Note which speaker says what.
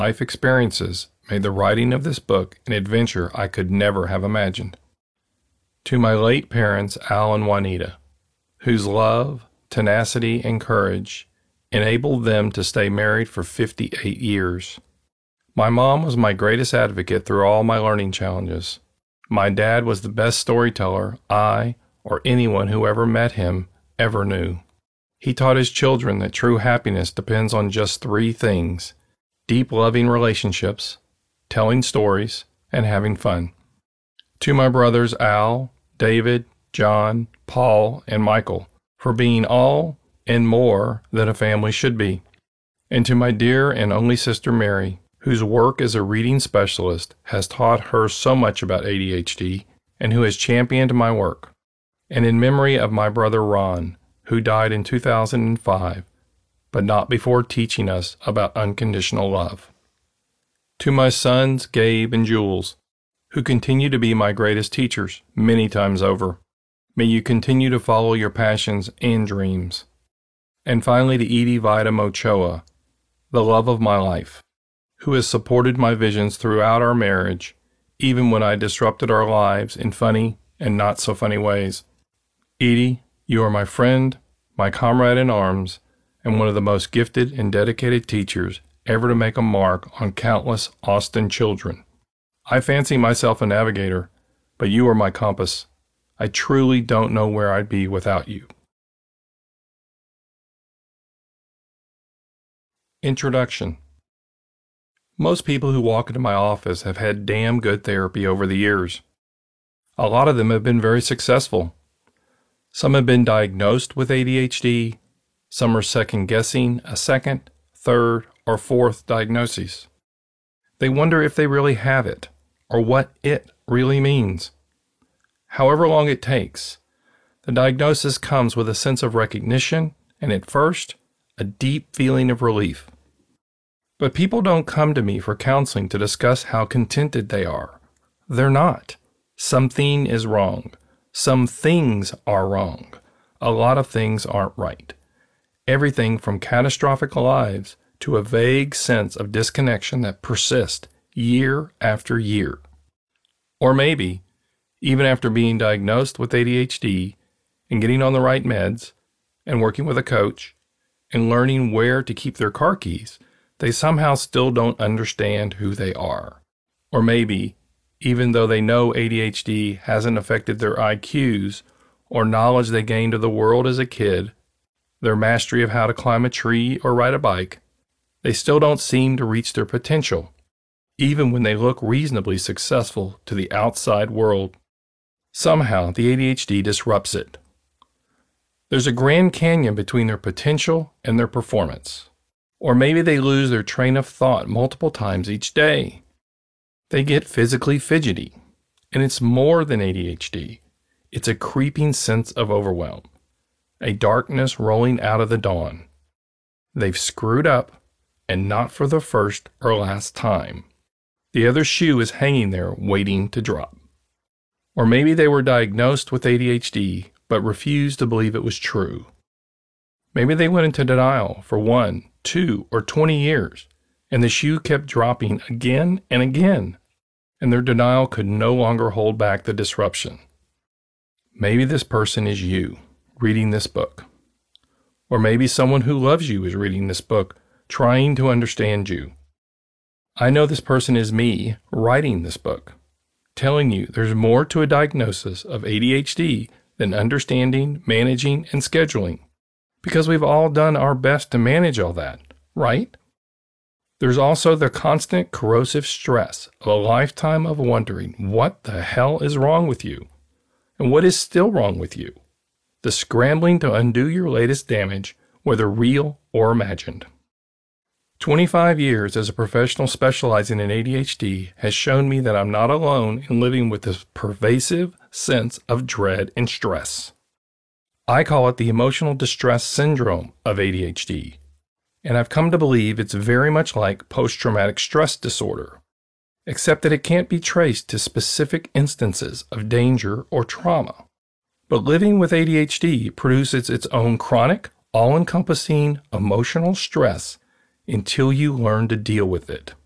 Speaker 1: life experiences made the writing of this book an adventure I could never have imagined. To my late parents, Al and Juanita, whose love, tenacity, and courage enabled them to stay married for 58 years. My mom was my greatest advocate through all my learning challenges. My dad was the best storyteller I, or anyone who ever met him, ever knew. He taught his children that true happiness depends on just 3 things: deep loving relationships, telling stories, and having fun. To my brothers Al, David, John, Paul, and Michael, for being all and more than a family should be. And to my dear and only sister Mary, whose work as a reading specialist has taught her so much about ADHD and who has championed my work. And in memory of my brother Ron, who died in 2005, but not before teaching us about unconditional love. To my sons Gabe and Jules, who continue to be my greatest teachers many times over. May you continue to follow your passions and dreams. And finally to Edie Vida Mochoa, the love of my life, who has supported my visions throughout our marriage, even when I disrupted our lives in funny and not so funny ways. Edie, you are my friend, my comrade in arms, and one of the most gifted and dedicated teachers ever to make a mark on countless Austin children. I fancy myself a navigator, but you are my compass. I truly don't know where I'd be without you. Introduction. Most people who walk into my office have had damn good therapy over the years. A lot of them have been very successful. Some have been diagnosed with ADHD. Some are second-guessing a second, third, or fourth diagnosis. They wonder if they really have it, or what it really means. However long it takes, the diagnosis comes with a sense of recognition and, at first, a deep feeling of relief. But people don't come to me for counseling to discuss how contented they are. They're not. Something is wrong. Some things are wrong. A lot of things aren't right. Everything from catastrophic lives to a vague sense of disconnection that persists year after year. Or maybe, even after being diagnosed with ADHD and getting on the right meds and working with a coach and learning where to keep their car keys, they somehow still don't understand who they are. Or maybe, even though they know ADHD hasn't affected their IQs or knowledge they gained of the world as a kid, their mastery of how to climb a tree or ride a bike, they still don't seem to reach their potential, even when they look reasonably successful to the outside world. Somehow, the ADHD disrupts it. There's a Grand Canyon between their potential and their performance. Or maybe they lose their train of thought multiple times each day. They get physically fidgety, and it's more than ADHD. It's a creeping sense of overwhelm, a darkness rolling out of the dawn. They've screwed up, and not for the first or last time. The other shoe is hanging there waiting to drop. Or maybe they were diagnosed with ADHD, but refused to believe it was true. Maybe they went into denial for 1, 2, or 20 years, and the shoe kept dropping again and again, and their denial could no longer hold back the disruption. Maybe this person is you, reading this book. Or maybe someone who loves you is reading this book, trying to understand you. I know this person is me, writing this book, telling you there's more to a diagnosis of ADHD than understanding, managing, and scheduling. Because we've all done our best to manage all that, right? There's also the constant corrosive stress of a lifetime of wondering what the hell is wrong with you, and what is still wrong with you. The scrambling to undo your latest damage, whether real or imagined. 25 years as a professional specializing in ADHD has shown me that I'm not alone in living with this pervasive sense of dread and stress. I call it the emotional distress syndrome of ADHD, and I've come to believe it's very much like post-traumatic stress disorder, except that it can't be traced to specific instances of danger or trauma. But living with ADHD produces its own chronic, all-encompassing emotional stress until you learn to deal with it.